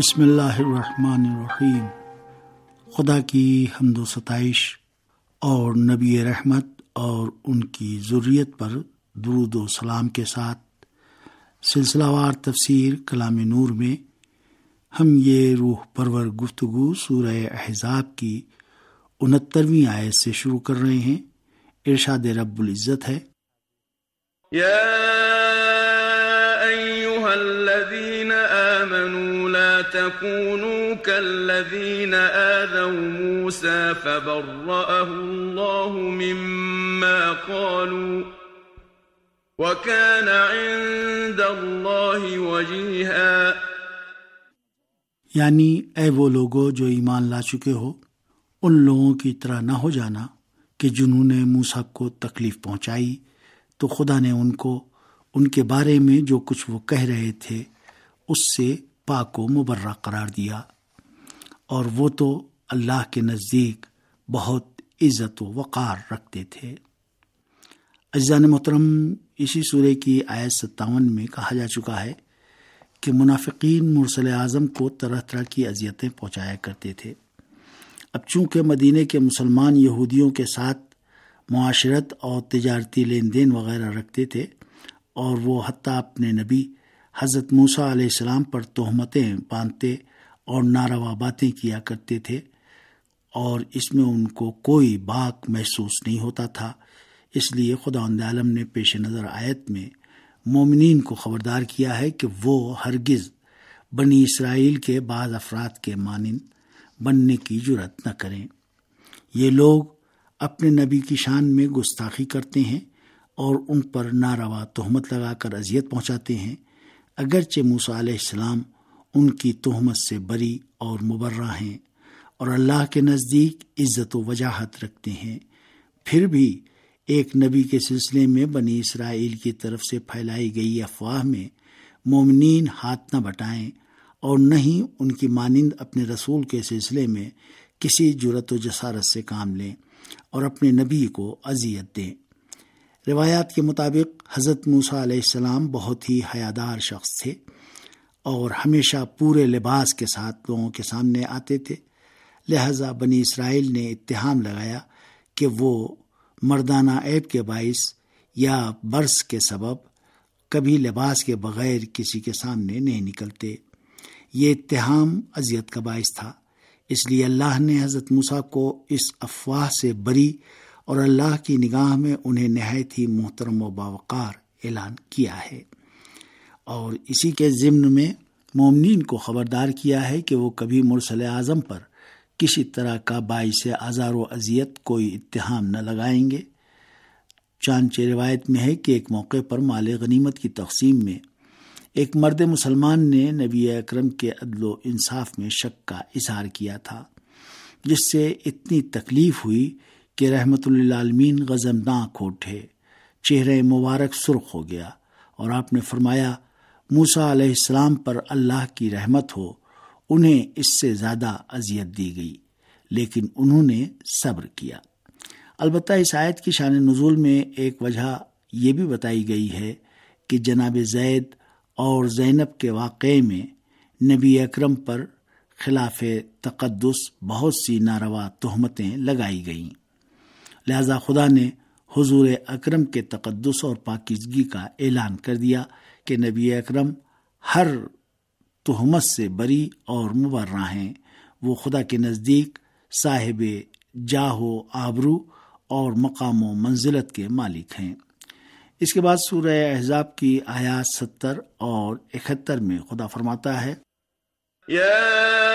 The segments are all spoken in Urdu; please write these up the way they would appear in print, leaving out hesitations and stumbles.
بسم اللہ الرحمن الرحیم۔ خدا کی حمد و ستائش اور نبی رحمت اور ان کی ذریت پر درود و سلام کے ساتھ سلسلہ وار تفسیر کلام نور میں ہم یہ روح پرور گفتگو سورہ احزاب کی 69ویں آیت سے شروع کر رہے ہیں۔ ارشاد رب العزت ہے، یا ایھا الذین آمنوا لا تکونوا کالذین آذوا موسى فبرأه اللہ مما قالوا وکان عند اللہ وجیہا۔ یعنی اے وہ لوگو جو ایمان لا چکے ہو، ان لوگوں کی طرح نہ ہو جانا کہ جنہوں نے موسیٰ کو تکلیف پہنچائی تو خدا نے ان کو ان کے بارے میں جو کچھ وہ کہہ رہے تھے اس سے پاک و مبرہ قرار دیا، اور وہ تو اللہ کے نزدیک بہت عزت و وقار رکھتے تھے۔ عزیزان محترم، اسی سورہ کی آیت 57 میں کہا جا چکا ہے کہ منافقین مرسل اعظم کو طرح طرح کی اذیتیں پہنچایا کرتے تھے۔ اب چونکہ مدینے کے مسلمان یہودیوں کے ساتھ معاشرت اور تجارتی لین دین وغیرہ رکھتے تھے، اور وہ حتیٰ اپنے نبی حضرت موسیٰ علیہ السلام پر تہمتیں باندھتے اور ناروا باتیں کیا کرتے تھے، اور اس میں ان کو کوئی باک محسوس نہیں ہوتا تھا، اس لیے خداوند عالم نے پیش نظر آیت میں مومنین کو خبردار کیا ہے کہ وہ ہرگز بنی اسرائیل کے بعض افراد کے مانند بننے کی جرات نہ کریں۔ یہ لوگ اپنے نبی کی شان میں گستاخی کرتے ہیں اور ان پر ناروا تہمت لگا کر اذیت پہنچاتے ہیں، اگرچہ موسیٰ علیہ السلام ان کی تہمت سے بری اور مبرہ ہیں اور اللہ کے نزدیک عزت و وجاہت رکھتے ہیں، پھر بھی ایک نبی کے سلسلے میں بنی اسرائیل کی طرف سے پھیلائی گئی افواہ میں مومنین ہاتھ نہ بٹائیں اور نہ ہی ان کی مانند اپنے رسول کے سلسلے میں کسی جرأت و جسارت سے کام لیں اور اپنے نبی کو اذیت دیں۔ روایات کے مطابق حضرت موسیٰ علیہ السلام بہت ہی حیادار شخص تھے اور ہمیشہ پورے لباس کے ساتھ لوگوں کے سامنے آتے تھے، لہذا بنی اسرائیل نے اتہام لگایا کہ وہ مردانہ عیب کے باعث یا برس کے سبب کبھی لباس کے بغیر کسی کے سامنے نہیں نکلتے۔ یہ اتہام اذیت کا باعث تھا، اس لیے اللہ نے حضرت موسیٰ کو اس افواہ سے بری اور اللہ کی نگاہ میں انہیں نہایت ہی محترم و باوقار اعلان کیا ہے، اور اسی کے ضمن میں مومنین کو خبردار کیا ہے کہ وہ کبھی مرسل اعظم پر کسی طرح کا باعث آزار و اذیت کوئی اتہام نہ لگائیں گے۔ چانچہ روایت میں ہے کہ ایک موقع پر مال غنیمت کی تقسیم میں ایک مرد مسلمان نے نبی اکرم کے عدل و انصاف میں شک کا اظہار کیا تھا، جس سے اتنی تکلیف ہوئی کہ رحمت للعالمین غضبناک ہو اٹھے، چہرہ مبارک سرخ ہو گیا، اور آپ نے فرمایا، موسیٰ علیہ السلام پر اللہ کی رحمت ہو، انہیں اس سے زیادہ اذیت دی گئی لیکن انہوں نے صبر کیا۔ البتہ اس آیت کی شان نزول میں ایک وجہ یہ بھی بتائی گئی ہے کہ جناب زید اور زینب کے واقعے میں نبی اکرم پر خلاف تقدس بہت سی ناروا تہمتیں لگائی گئیں، لہذا خدا نے حضور اکرم کے تقدس اور پاکیزگی کا اعلان کر دیا کہ نبی اکرم ہر تہمت سے بری اور مبرہ ہیں، وہ خدا کے نزدیک صاحب جاہ و آبرو اور مقام و منزلت کے مالک ہیں۔ اس کے بعد سورہ احزاب کی آیات 70 اور 71 میں خدا فرماتا ہے، یا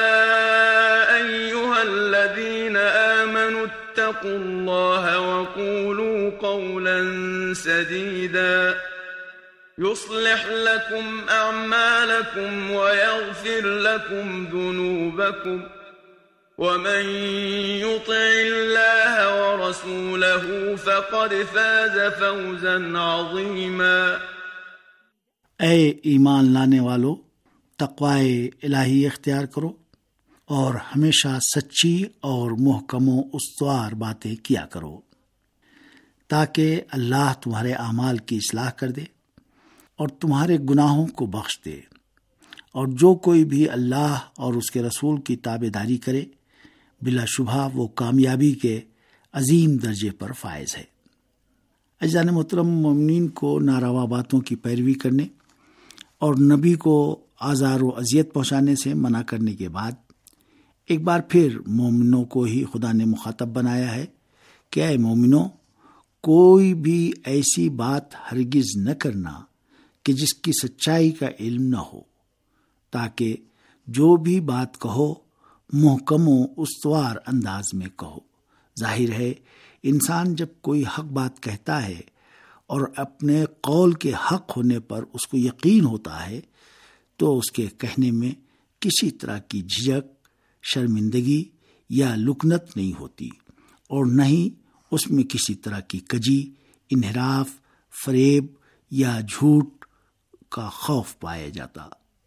ایھا الذین آمنوا اتقوا اللہ وقولوا قولا سدیدا يصلح لكم أعمالكم ويغفر لكم ذنوبكم ومن يطع الله ورسوله فقد فاز فوزا عظيما۔ اے ایمان لانے والو، تقوی الہی اختیار کرو اور ہمیشہ سچی اور محکم و استوار باتیں کیا کرو، تاکہ اللہ تمہارے اعمال کی اصلاح کر دے اور تمہارے گناہوں کو بخش دے، اور جو کوئی بھی اللہ اور اس کے رسول کی تابعداری کرے بلا شبہ وہ کامیابی کے عظیم درجے پر فائز ہے۔ عزیزان محترم، مومنین کو ناروا باتوں کی پیروی کرنے اور نبی کو آزار و اذیت پہنچانے سے منع کرنے کے بعد ایک بار پھر مومنوں کو ہی خدا نے مخاطب بنایا ہے کہ اے مومنوں، کوئی بھی ایسی بات ہرگز نہ کرنا کہ جس کی سچائی کا علم نہ ہو، تاکہ جو بھی بات کہو محکم و استوار انداز میں کہو۔ ظاہر ہے انسان جب کوئی حق بات کہتا ہے اور اپنے قول کے حق ہونے پر اس کو یقین ہوتا ہے تو اس کے کہنے میں کسی طرح کی جھجک، شرمندگی یا لکنت نہیں ہوتی، اور نہ ہی اس میں کسی طرح کی کجی، انحراف، فریب یا جھوٹ کا خوف پایا جاتا۔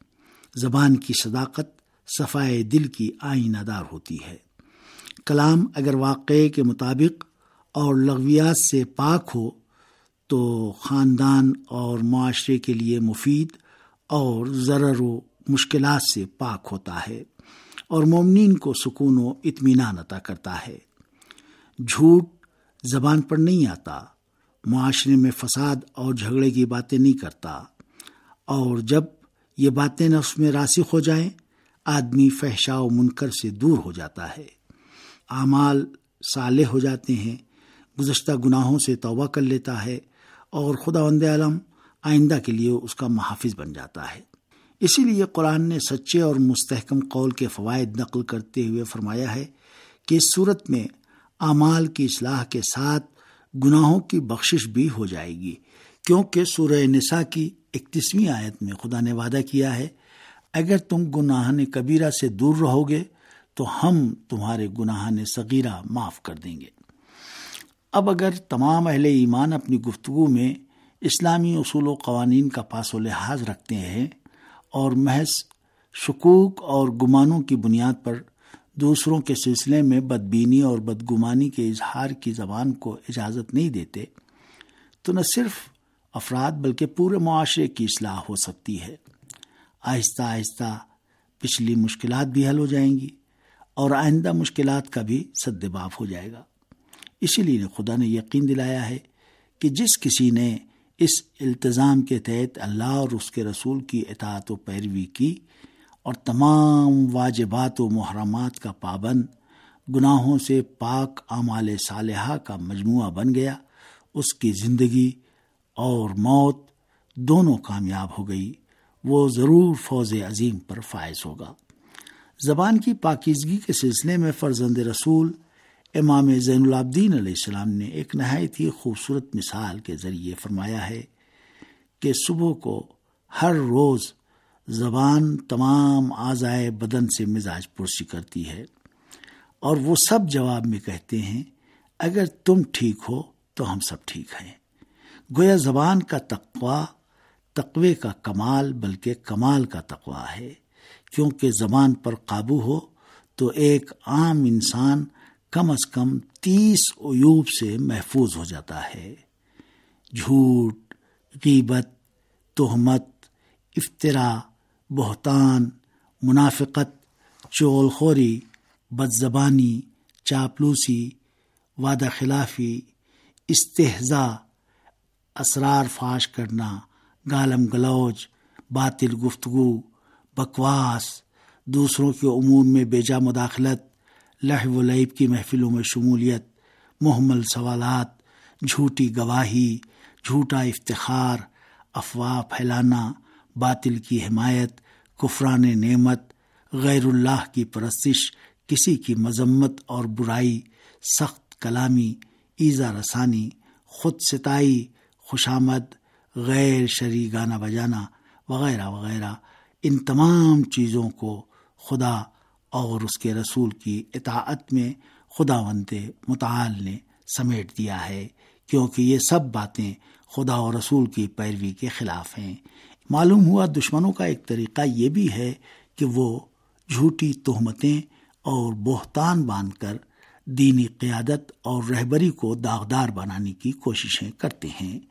زبان کی صداقت صفائے دل کی آئینہ دار ہوتی ہے۔ کلام اگر واقعے کے مطابق اور لغویات سے پاک ہو تو خاندان اور معاشرے کے لیے مفید اور ضرر و مشکلات سے پاک ہوتا ہے اور مومنین کو سکون و اطمینان عطا کرتا ہے۔ جھوٹ زبان پر نہیں آتا، معاشرے میں فساد اور جھگڑے کی باتیں نہیں کرتا، اور جب یہ باتیں نفس میں راسخ ہو جائیں آدمی فحشاء و منکر سے دور ہو جاتا ہے، اعمال صالح ہو جاتے ہیں، گزشتہ گناہوں سے توبہ کر لیتا ہے اور خداوند عالم آئندہ کے لیے اس کا محافظ بن جاتا ہے۔ اسی لیے قرآن نے سچے اور مستحکم قول کے فوائد نقل کرتے ہوئے فرمایا ہے کہ اس صورت میں اعمال کی اصلاح کے ساتھ گناہوں کی بخشش بھی ہو جائے گی، کیونکہ سورہ نساء کی 31ویں آیت میں خدا نے وعدہ کیا ہے اگر تم گناہان کبیرہ سے دور رہو گے تو ہم تمہارے گناہان صغیرہ معاف کر دیں گے۔ اب اگر تمام اہل ایمان اپنی گفتگو میں اسلامی اصول و قوانین کا پاس و لحاظ رکھتے ہیں اور محض شکوک اور گمانوں کی بنیاد پر دوسروں کے سلسلے میں بدبینی اور بدگمانی کے اظہار کی زبان کو اجازت نہیں دیتے تو نہ صرف افراد بلکہ پورے معاشرے کی اصلاح ہو سکتی ہے۔ آہستہ آہستہ پچھلی مشکلات بھی حل ہو جائیں گی اور آئندہ مشکلات کا بھی سدباب ہو جائے گا۔ اسی لیے خدا نے یقین دلایا ہے کہ جس کسی نے اس التزام کے تحت اللہ اور اس کے رسول کی اطاعت و پیروی کی اور تمام واجبات و محرمات کا پابند، گناہوں سے پاک اعمال صالحہ کا مجموعہ بن گیا، اس کی زندگی اور موت دونوں کامیاب ہو گئی، وہ ضرور فوز عظیم پر فائز ہوگا۔ زبان کی پاکیزگی کے سلسلے میں فرزند رسول امام زین العابدین علیہ السلام نے ایک نہایت ہی خوبصورت مثال کے ذریعے فرمایا ہے کہ صبح کو ہر روز زبان تمام اعضائے بدن سے مزاج پرسی کرتی ہے اور وہ سب جواب میں کہتے ہیں اگر تم ٹھیک ہو تو ہم سب ٹھیک ہیں۔ گویا زبان کا تقوی کا کمال بلکہ کمال کا تقوی ہے، کیونکہ زبان پر قابو ہو تو ایک عام انسان کم از کم 30 عیوب سے محفوظ ہو جاتا ہے۔ جھوٹ، غیبت، تہمت، افتراء، بہتان، منافقت، چغل خوری، بد زبانی، چاپلوسی، وعدہ خلافی، استہزاء، اسرار فاش کرنا، گالم گلوچ، باطل گفتگو، بکواس، دوسروں کے امور میں بیجا مداخلت، لہو و لعب کی محفلوں میں شمولیت، محمل سوالات، جھوٹی گواہی، جھوٹا افتخار، افواہ پھیلانا، باطل کی حمایت، کفران نعمت، غیر اللہ کی پرستش، کسی کی مذمت اور برائی، سخت کلامی، ایذا رسانی، خود ستائی، خوشامد، غیر شرعی گانا بجانا وغیرہ وغیرہ، ان تمام چیزوں کو خدا اور اس کے رسول کی اطاعت میں خداوند متعال نے سمیٹ دیا ہے، کیونکہ یہ سب باتیں خدا اور رسول کی پیروی کے خلاف ہیں۔ معلوم ہوا دشمنوں کا ایک طریقہ یہ بھی ہے کہ وہ جھوٹی تہمتیں اور بہتان باندھ کر دینی قیادت اور رہبری کو داغدار بنانے کی کوششیں کرتے ہیں۔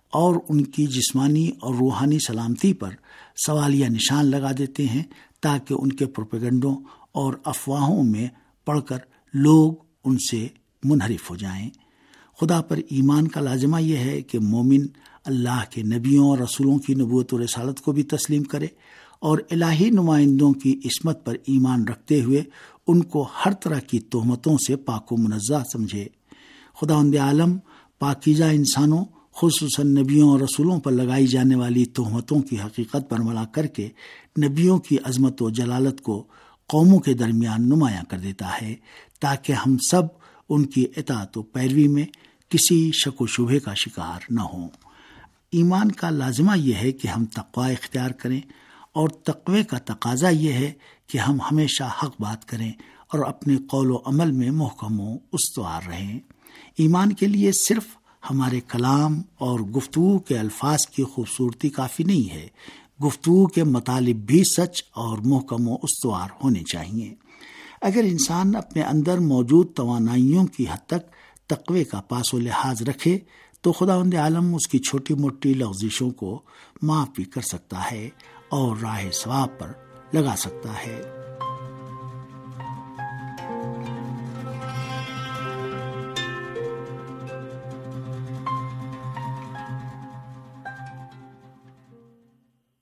اور ان کی جسمانی اور روحانی سلامتی پر سوالیہ نشان لگا دیتے ہیں تاکہ ان کے پروپیگنڈوں اور افواہوں میں پڑھ کر لوگ ان سے منحرف ہو جائیں۔ خدا پر ایمان کا لازمہ یہ ہے کہ مومن اللہ کے نبیوں اور رسولوں کی نبوت و رسالت کو بھی تسلیم کرے اور الہی نمائندوں کی عصمت پر ایمان رکھتے ہوئے ان کو ہر طرح کی تہمتوں سے پاک و منزہ سمجھے۔ خداوند عالم پاکیزہ انسانوں خصوصاً نبیوں اور رسولوں پر لگائی جانے والی تہمتوں کی حقیقت برملا کر کے نبیوں کی عظمت و جلالت کو قوموں کے درمیان نمایاں کر دیتا ہے تاکہ ہم سب ان کی اطاعت و پیروی میں کسی شک و شبہ کا شکار نہ ہوں۔ ایمان کا لازمہ یہ ہے کہ ہم تقوی اختیار کریں، اور تقوی کا تقاضا یہ ہے کہ ہم ہمیشہ حق بات کریں اور اپنے قول و عمل میں محکم و استوار رہیں۔ ایمان کے لیے صرف ہمارے کلام اور گفتگو کے الفاظ کی خوبصورتی کافی نہیں ہے، گفتگو کے مطالب بھی سچ اور محکم و استوار ہونے چاہیے۔ اگر انسان اپنے اندر موجود توانائیوں کی حد تک تقوی کا پاس و لحاظ رکھے تو خداوند عالم اس کی چھوٹی موٹی لغزشوں کو معاف بھی کر سکتا ہے اور راہ ثواب پر لگا سکتا ہے۔